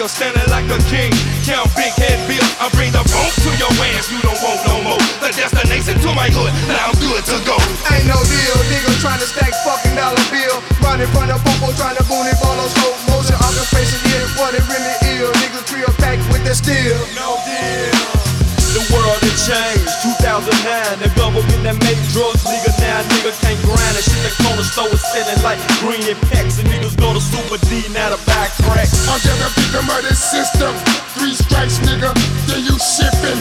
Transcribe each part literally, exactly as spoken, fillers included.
nigga standing like a king. Count big head bills, I bring the bone to your ass, you don't want no more. The destination to my hood, now I'm good to go. Ain't no deal, nigga trying to stack fucking dollar bill. Running from the popo, trying to boom it, follow slow motion. Occupation, yeah, what it really is. Niggas trio packed with that steel. No deal. The world had changed, two thousand nine. The government that made drugs legal now, nigga can't grind it. Shit, the corner store is selling like green and packs. And niggas go to Super D now to buy crack. I'm just a victim of this system. Three strikes, nigga, then you shipping.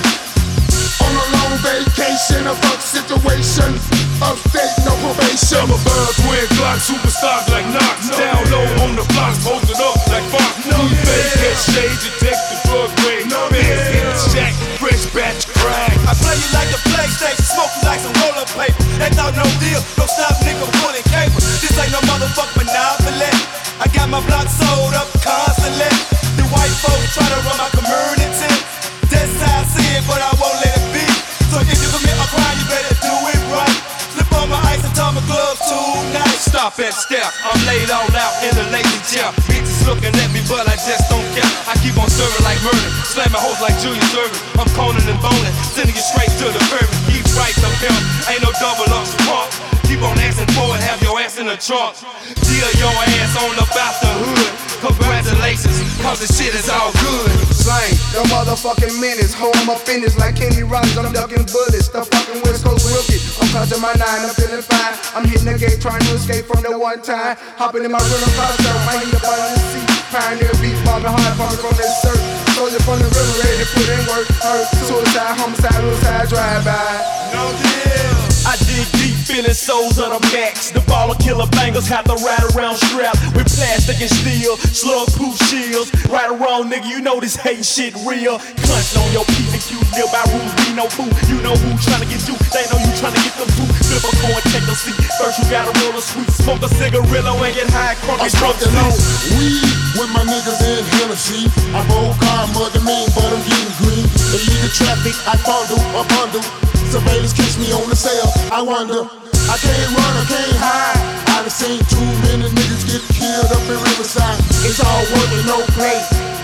On a long vacation, a fuck situation. Upstate, no probation. I'm a bird, twin Glock, superstars like Knox. Down low on the blocks, posted up like Fox. No fake head shade, detective drug grade. No bands in the shack, fresh batch crack. I play you like the PlayStation, smoke you like some roller paper. That's not no deal, don't stop nigga pulling cable. This ain't no motherfucking monopoly. I got my block sold up constantly. The white folks try to run my community. That's how I see it, but I won't let it be. So if you commit a crime, you better do it right. Slip on my ice and tie my gloves tonight. Stop and step, I'm laid all out in the lazy chair. Bitches looking at me, but I just don't care. I keep on serving like murder, slamming hoes like Julius Irvin. I'm coning and boning, sending you straight to the fervent. Keep right up here, ain't no double ups, pump. Keep on asking for it, have your ass in the trunk. Deal your ass on up out the hood. Congratulations, cause the shit is all good. Slang, the motherfucking menace. Hold my finish like Kenny Rogers, I'm ducking bullets. The fucking West Coast rookie. I'm clutching my nine, I'm feeling fine. I'm hitting the gate, trying to escape from the one time. Hopping in my rental car, start my heat up on the seat. Pioneer beat, bobbing hard, pumping from this surf. Soldier from the river, ready to put in work. Hurt, suicide, homicide, suicide, drive-by. No deal. I dig deep, feeling souls of the max. The baller killer bangers have to ride around strapped with plastic and steel, slug proof shields. Right or wrong, nigga, you know this hate shit real. Clutch on your P and Q, live by rules, be no fool. You know who tryna get you, they know you tryna get them too. Flip a coin, take a seat. First you gotta roll a sweet, smoke a cigarillo and get high, crunk I'm and drunk. smoking on weed with my niggas in Hennessy. I roll car, mother mean, but I'm getting green. Illegal traffic, I bundle, a bundle. Surveillance catch me on the cell, I wonder. I can't run, I can't hide. I done seen too many niggas get killed up in Riverside. It's all work and no play.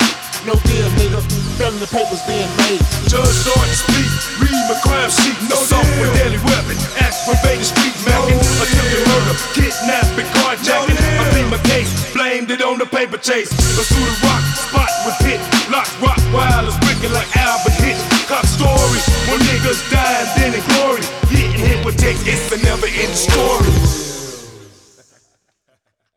No deal, nigga. Felony papers being made. Judge started to speak, read my crime sheet. No assault with deadly weapon, aggravated street macking, attempted murder, kidnapping, carjacking. I plead my case, blamed it on the paper chase. Pursue the rock, spot with hit, lock, rock, wireless, wicked like Albert Hitch. Cop stories, when niggas dying, then in glory. Getting hit with text, it's a never ending story.